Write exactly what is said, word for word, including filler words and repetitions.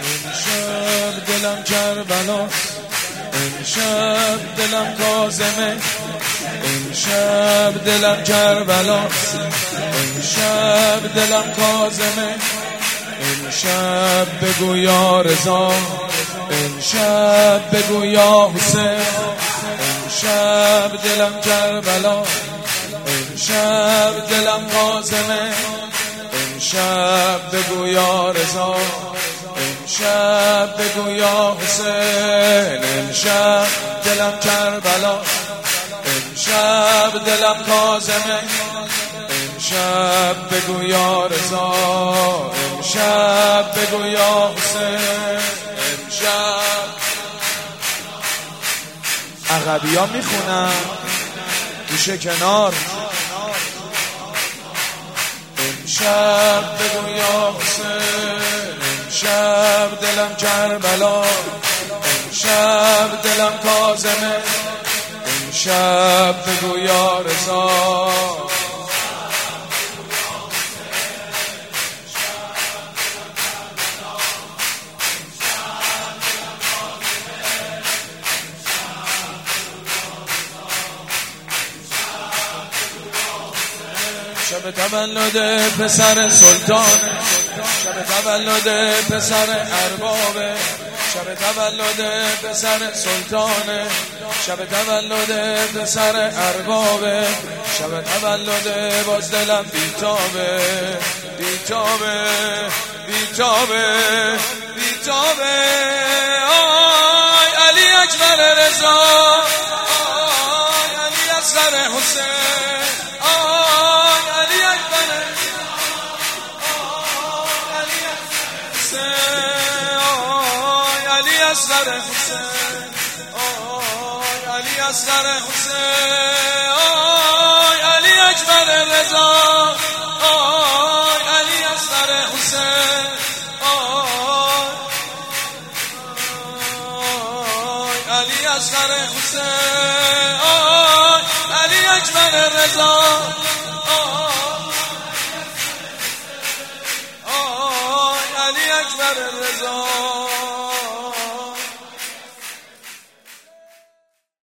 امشب دلم کربلاست، امشب دلم کاظمه، امشب دلم کربلاست، امشب دلم کاظمه، امشب بگو یا رضا، امشب بگو یا حسین، امشب دلم کربلا، امشب دلم کاظمه، امشب بگو یا رضا، امشب بگو یا حسین، امشب دلم کربلا، امشب دلم کاظمه، امشب بگو یا رضا، امشب بگو یا حسین، امشب. عقبی ها میخونن گوشه کنار، امشب بگو یا حسین، امشب دلم کربلا، امشب دلم کاظمه، امشب بگو یا رضا. شب تولد پسر سلطانه، شب تولد پسر اربابه، شب تولد پسر سلطانه، شب تولد پسر اربابه، شب تولد باز دلم بیتابه، بیتابه بیتابه بیتابه. آی علی اکبر رضا، آی علی اصغر حسین، آی علی اکبر، آی علی اصغر حسین، آی علی اصغر حسین، آی علی اکبر رضا، آی علی اصغر حسین، آی علی اصغر حسین، آی علی اکبر رضا.